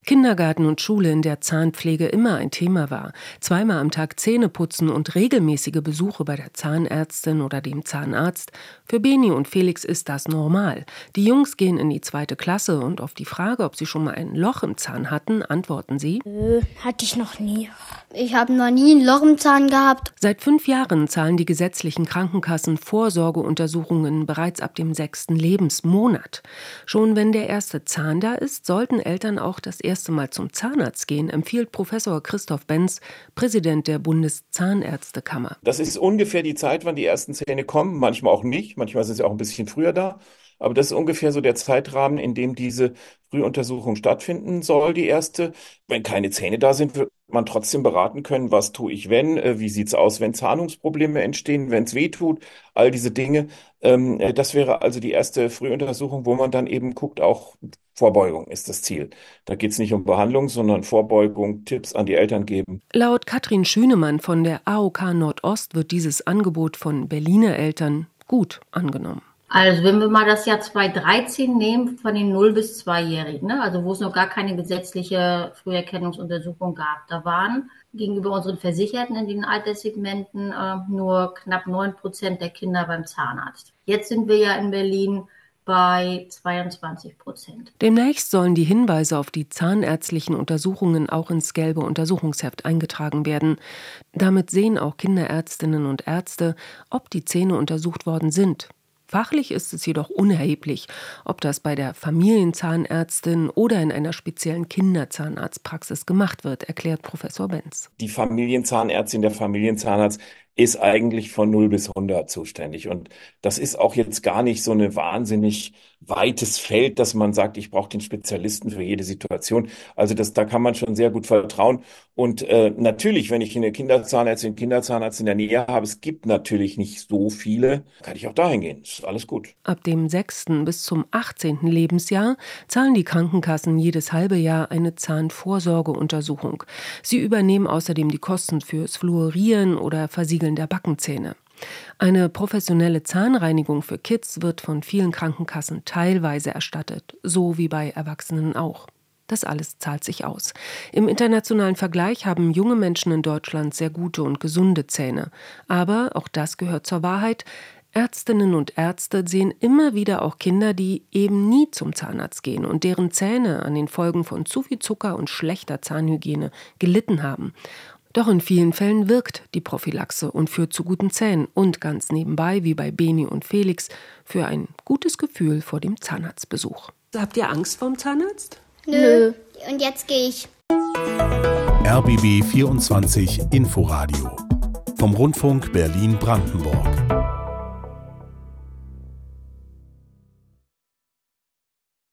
Kindergarten und Schule, in der Zahnpflege immer ein Thema war, zweimal am Tag Zähne putzen und regelmäßige Besuche bei der Zahnärztin oder dem Zahnarzt. Für Beni und Felix ist das normal. Die Jungs gehen in die 2. Klasse und auf die Frage, ob sie schon mal ein Loch im Zahn hatten, antworten sie: Hatte ich noch nie. Ich habe noch nie ein Loch im Zahn gehabt. Seit 5 Jahren zahlen die gesetzlichen Krankenkassen Vorsorgeuntersuchungen bereits ab dem 6. Lebensmonat. Schon wenn der erste Zahn da ist, sollten Eltern auch das erste Mal zum Zahnarzt gehen, empfiehlt Professor Christoph Benz, Präsident der Bundeszahnärztekammer. Das ist ungefähr die Zeit, wann die ersten Zähne kommen, manchmal auch nicht, manchmal sind sie auch ein bisschen früher da. Aber das ist ungefähr so der Zeitrahmen, in dem diese Frühuntersuchung stattfinden soll, die erste. Wenn keine Zähne da sind, wird man trotzdem beraten können, was tue ich, wenn, wie sieht's aus, wenn Zahnungsprobleme entstehen, wenn es weh tut, all diese Dinge. Das wäre also die erste Frühuntersuchung, wo man dann eben guckt, auch Vorbeugung ist das Ziel. Da geht es nicht um Behandlung, sondern Vorbeugung, Tipps an die Eltern geben. Laut Katrin Schünemann von der AOK Nordost wird dieses Angebot von Berliner Eltern gut angenommen. Also wenn wir mal das Jahr 2013 nehmen, von den 0- bis 2-Jährigen, also wo es noch gar keine gesetzliche Früherkennungsuntersuchung gab, da waren gegenüber unseren Versicherten in den Alterssegmenten nur knapp 9% der Kinder beim Zahnarzt. Jetzt sind wir ja in Berlin bei 22%. Demnächst sollen die Hinweise auf die zahnärztlichen Untersuchungen auch ins gelbe Untersuchungsheft eingetragen werden. Damit sehen auch Kinderärztinnen und Ärzte, ob die Zähne untersucht worden sind. Fachlich ist es jedoch unerheblich, ob das bei der Familienzahnärztin oder in einer speziellen Kinderzahnarztpraxis gemacht wird, erklärt Professor Benz. Die Familienzahnärztin, der Familienzahnarzt ist eigentlich von 0 bis 100 zuständig. Und das ist auch jetzt gar nicht so ein wahnsinnig weites Feld, dass man sagt, ich brauche den Spezialisten für jede Situation. Also da kann man schon sehr gut vertrauen. Und natürlich, wenn ich eine Kinderzahnarzt in der Nähe habe, es gibt natürlich nicht so viele, kann ich auch dahin gehen. Ist alles gut. Ab dem 6. bis zum 18. Lebensjahr zahlen die Krankenkassen jedes halbe Jahr eine Zahnvorsorgeuntersuchung. Sie übernehmen außerdem die Kosten fürs Fluorieren oder Versiegeln der Backenzähne. Eine professionelle Zahnreinigung für Kids wird von vielen Krankenkassen teilweise erstattet, so wie bei Erwachsenen auch. Das alles zahlt sich aus. Im internationalen Vergleich haben junge Menschen in Deutschland sehr gute und gesunde Zähne. Aber, auch das gehört zur Wahrheit, Ärztinnen und Ärzte sehen immer wieder auch Kinder, die eben nie zum Zahnarzt gehen und deren Zähne an den Folgen von zu viel Zucker und schlechter Zahnhygiene gelitten haben. Doch in vielen Fällen wirkt die Prophylaxe und führt zu guten Zähnen und ganz nebenbei, wie bei Beni und Felix, für ein gutes Gefühl vor dem Zahnarztbesuch. Habt ihr Angst vorm Zahnarzt? Nö. Und jetzt gehe ich. RBB 24 Inforadio vom Rundfunk Berlin-Brandenburg.